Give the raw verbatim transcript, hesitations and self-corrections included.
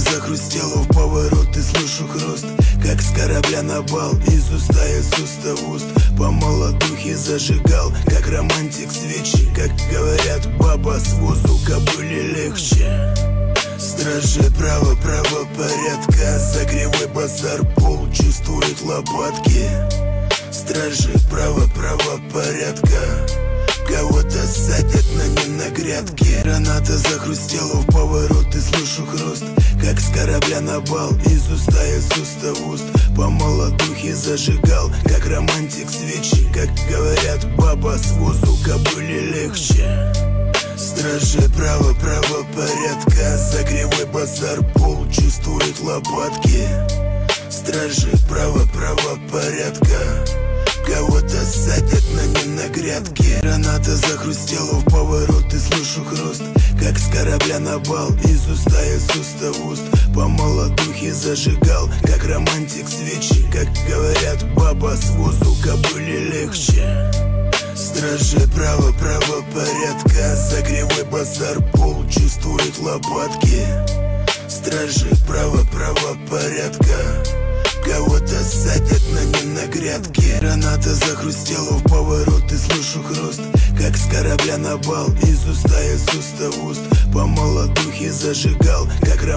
захрустела в поворот и слышу хруст, как с корабля на бал, из уста из уста в уст. По молодухе зажигал, как романтик свечи, как говорят, баба с возу кобыле легче. Стражи права, правопорядка, за кривой базар пол чувствует лопатки. Стражи права, правопорядка, кого-то садят, но не на грядке. Граната захрустела в поворот и слышу хруст, как с корабля на бал, из уста из уста в уст. По молодухе зажигал, как романтик свечи, как говорят, баба с возу кобыле легче. Стражи права, правопорядка, за кривой базар пол чувствует лопатки. Стражи права, правопорядка, кого-то садят, но не на грядке. Граната захрустела в поворот и слышу хруст, как с корабля на бал, из уста из уста в уст. По молодухе зажигал, как романтик свечи, как говорят, баба с возу кобыле легче. Стражи права, правопорядка, за кривой базар пол чувствует лопатки. Стражи права, правопорядка, кого-то садят, но не на грядке. Граната захрустела в поворот и слышу хруст, как с корабля на бал, из уста из уста в уст. По молодухе зажигал, как романтик